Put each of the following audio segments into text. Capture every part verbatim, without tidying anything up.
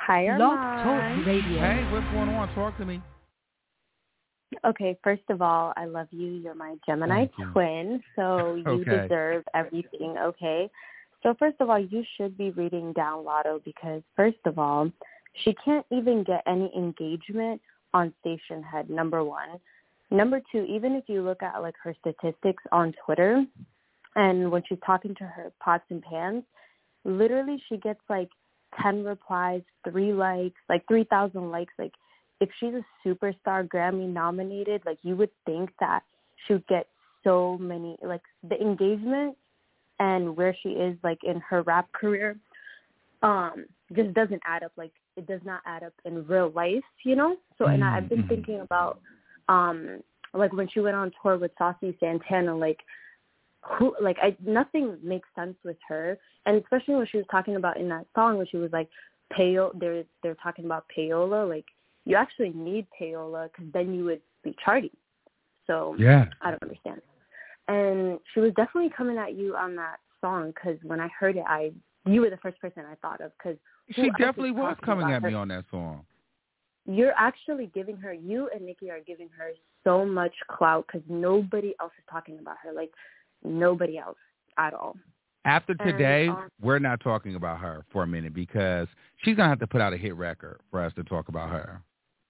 Hi, Blog Armand. Talk Radio. Hey, what's going on? Talk to me. Okay, first of all, I love you. You're my Gemini twin, so you Okay. deserve everything, okay? So first of all, you should be reading down Lotto because, first of all, she can't even get any engagement on Station Head, number one. Number two, even if you look at, like, her statistics on Twitter and when she's talking to her pots and pans, literally she gets, like, ten replies, three likes, like three thousand likes. Like, if she's a superstar Grammy nominated, like, you would think that she would get so many, like, the engagement and where she is, like, in her rap career, um, just doesn't add up. Like, it does not add up in real life, you know? So, and I, I've been thinking about, um, like, when she went on tour with Saucy Santana, like, who, like, I, nothing makes sense with her. And especially when she was talking about in that song when she was like, payola, they're, they're talking about payola, like, you actually need payola because then you would be charting. So, yeah. I don't understand. And she was definitely coming at you on that song because when I heard it, I you were the first person I thought of. Cause she definitely was coming at her? me on that song. You're actually giving her, you and Nikki are giving her so much clout because nobody else is talking about her. Like, nobody else at all. After today, and, um, we're not talking about her for a minute because she's going to have to put out a hit record for us to talk about her.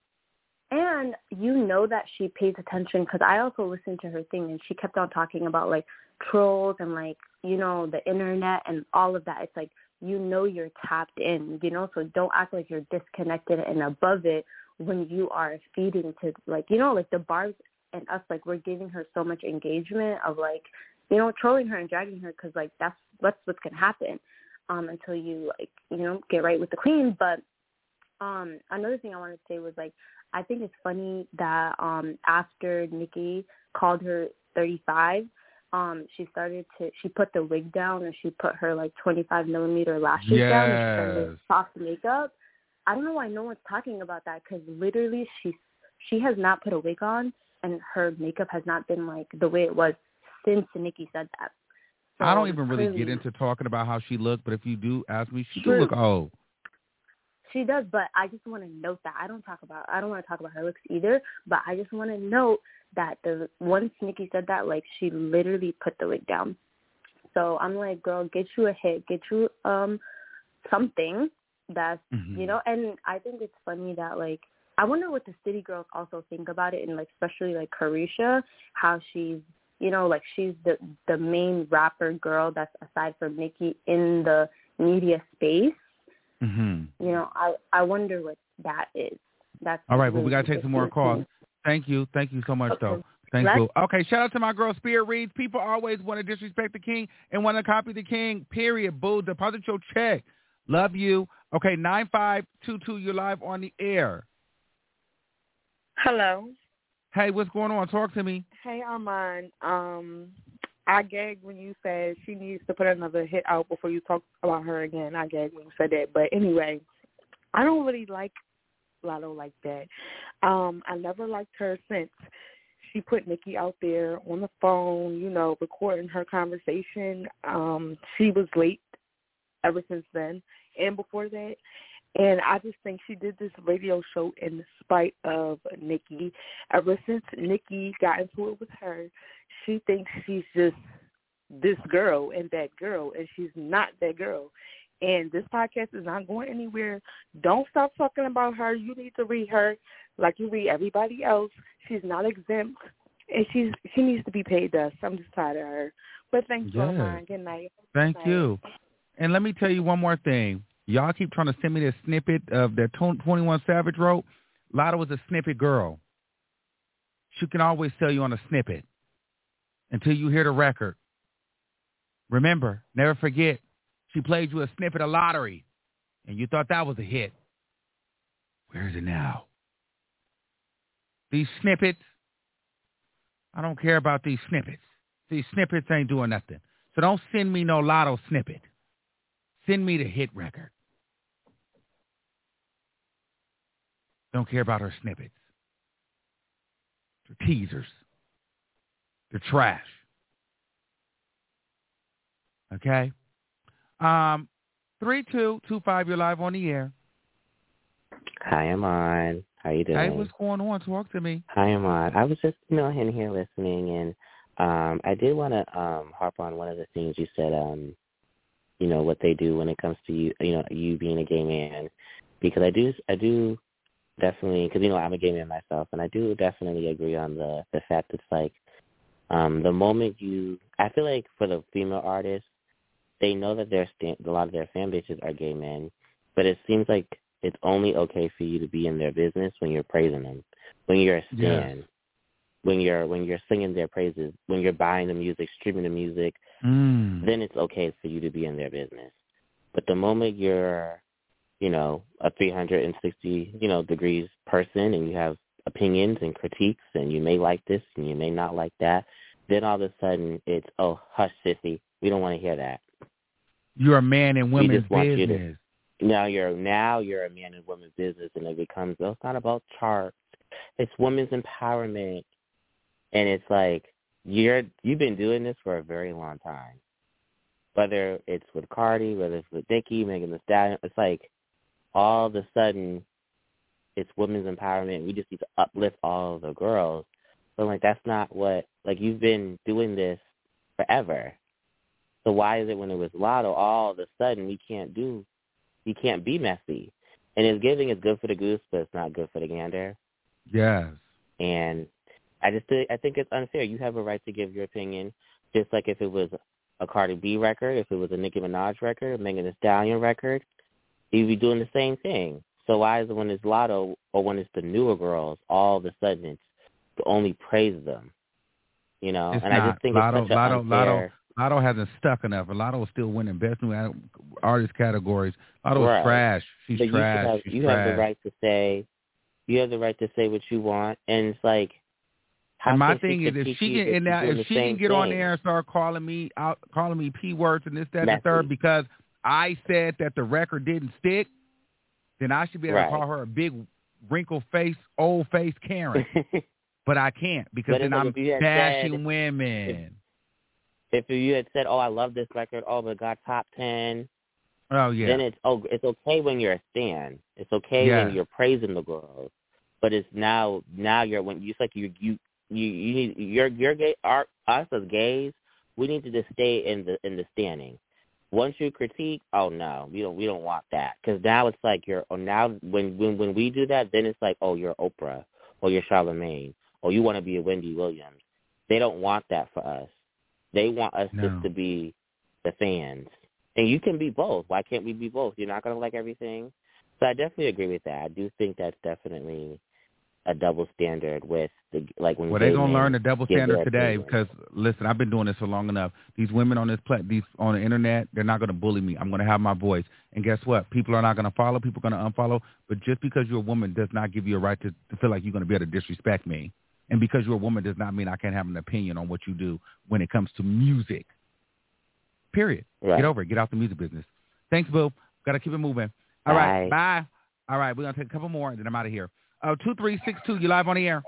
And you know that she pays attention because I also listened to her thing and she kept on talking about, like, trolls and, like, you know, the internet and all of that. It's like, you know you're tapped in, you know, so don't act like you're disconnected and above it when you are feeding to, like, you know, like the bars and us, like, we're giving her so much engagement of, like, you know, trolling her and dragging her because, like, that's, that's what's going to happen um, until you, like, you know, get right with the queen. But um, another thing I wanted to say was, like, I think it's funny that um, after Nikki called her thirty-five, um, she started to, she put the wig down and she put her, like, twenty-five millimeter lashes yes. down and she started soft makeup. I don't know why no one's talking about that because literally she, she has not put a wig on and her makeup has not been, like, the way it was since Nikki said that. So I don't even really clearly, get into talking about how she looked, but if you do ask me, she True. do look old. She does, but I just want to note that I don't talk about I don't want to talk about her looks either. But I just want to note that the once Nikki said that, like, she literally put the wig down. So I'm like, girl, get you a hit, get you um something that's mm-hmm. you know. And I think it's funny that, like, I wonder what the city girls also think about it, and, like, especially, like, Carisha, how she's, you know, like, she's the the main rapper girl that's aside from Nikki in the media space. Mm-hmm. You know, I I wonder what that is. That's all right. really Well, we got to take some more calls. Thank you. Thank you so much, okay. though. Thank Let's- you. Okay, shout out to my girl, Spirit Reads. People always want to disrespect the king and want to copy the king, period. Boo, deposit your check. Love you. Okay, nine five two two, you're live on the air. Hello. Hey, what's going on? Talk to me. Hey, Armand. Um, I gagged when you said she needs to put another hit out before you talk about her again. I gagged when you said that. But anyway, I don't really like Lotto like that. Um, I never liked her since she put Nikki out there on the phone, you know, recording her conversation. Um, she was late ever since then and before that. And I just think she did this radio show in spite of Nikki. Ever since Nikki got into it with her, she thinks she's just this girl and that girl, and she's not that girl. And this podcast is not going anywhere. Don't stop talking about her. You need to read her like you read everybody else. She's not exempt, and she's she needs to be paid dust. I'm just tired of her. But thank you, Yes. Armand. Good night. Thank Good night. you. And let me tell you one more thing. Y'all keep trying to send me this snippet of that twenty-one Savage wrote. Lotto was a snippet girl. She can always sell you on a snippet until you hear the record. Remember, never forget, she played you a snippet of Lottery, and you thought that was a hit. Where is it now? These snippets, I don't care about these snippets. These snippets ain't doing nothing. So don't send me no Lotto snippet. Send me the hit record. Don't care about her snippets. They're teasers. They're trash. Okay? Um, three two two five, you're live on the air. Hi, Amon. How you doing? Hey, what's going on? Talk to me. Hi, Amon. I was just, you know, in here listening, and um, I did want to um, harp on one of the things you said, um, you know, what they do when it comes to you, you know, you being a gay man, because I do, I do definitely, because, you know, I'm a gay man myself, and I do definitely agree on the, the fact it's like um, the moment you, I feel like for the female artists, they know that their stand, a lot of their fan bases are gay men, but it seems like it's only okay for you to be in their business when you're praising them, when you're a stan, yes. when you're when you're singing their praises, when you're buying the music, streaming the music. Mm. Then it's okay for you to be in their business. But the moment you're, you know, a three hundred sixty, you know, degrees person, and you have opinions and critiques, and you may like this and you may not like that, then all of a sudden it's, oh, hush, sissy, we don't want to hear that. You're a man in women's we just want business. You to, Now you're now you're a man in women's business, and it becomes, oh, it's not about charts. It's women's empowerment, and it's like you're you've been doing this for a very long time. Whether it's with Cardi, whether it's with Nicki, Megan Thee Stallion, it's like all of a sudden it's women's empowerment. We just need to uplift all of the girls. But like that's not what like you've been doing this forever. So why is it when it was Lotto, all of a sudden we can't do? You can't be messy. And it's giving is good for the goose, but it's not good for the gander. Yes. And I just think, I think it's unfair. You have a right to give your opinion, just like if it was a Cardi B record, if it was a Nicki Minaj record, a Megan Thee Stallion record, you'd be doing the same thing. So why is it when it's Lotto or when it's the newer girls, all of a sudden it's to only praise them? You know? It's and not. I just think Lotto, it's such Lotto, an unfair... Lotto. Lotto hasn't stuck enough. And Lotto is still winning best new artist categories. Lotto right. is trash. She's but trash. You, have, She's you trash. have the right to say, you have the right to say what you want, and it's like, how and my can thing she is, if she you can, and now if she can get thing? on there and start calling me out, calling me p words and this, that, Messy. and the third, because I said that the record didn't stick, then I should be able right. to call her a big wrinkle face, old face Karen. But I can't because but then like I'm bashing said, women. If, if you had said, "Oh, I love this record," oh, but it got top ten. Oh yeah. Then it's oh, it's okay when you're a stan. It's okay yes. when you're praising the girls. But it's now, now you're when you it's like you you you you need you're you're gay. Our, us as gays, we need to just stay in the in the standing. Once you critique, oh no, we don't we don't want that, because now it's like you're. Oh, now when when when we do that, then it's like, oh, you're Oprah or you're Charlamagne or you want to be a Wendy Williams. They don't want that for us. They want us no. just to be the fans. And you can be both. Why can't we be both? You're not going to like everything. So I definitely agree with that. I do think that's definitely a double standard with the like when. Well, they're gonna learn the double standard today opinion. because listen, I've been doing this for long enough. These women on this plat, these on the internet, they're not gonna bully me. I'm gonna have my voice, and guess what? People are not gonna follow. People are gonna unfollow. But just because you're a woman does not give you a right to, to feel like you're gonna be able to disrespect me. And because you're a woman does not mean I can't have an opinion on what you do when it comes to music. Period. Right. Get over it. Get out the music business. Thanks, Boo. Got to keep it moving. All bye. right. Bye. All right. We're going to take a couple more, and then I'm out of here. Oh, two three six two, you live on the air.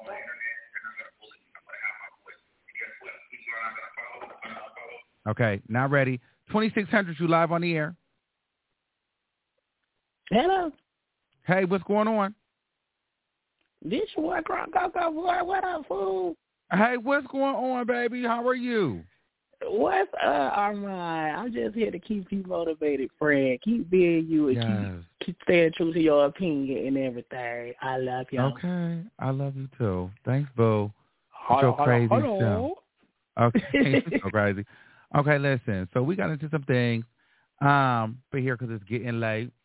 Okay. Not ready. twenty-six hundred, you live on the air. Hello. Hey, what's going on? This one, Croco boy. What up, fool? Hey, what's going on, baby? How are you? What's up, Armand? I'm just here to keep you motivated, friend. Keep being you and yes. keep, keep staying true to your opinion and everything. I love you. Okay. I love you, too. Thanks, Boo. Hold your on, crazy hold on, self. Okay. So crazy. Okay, listen. So we got into some things. Um, but here, because it's getting late.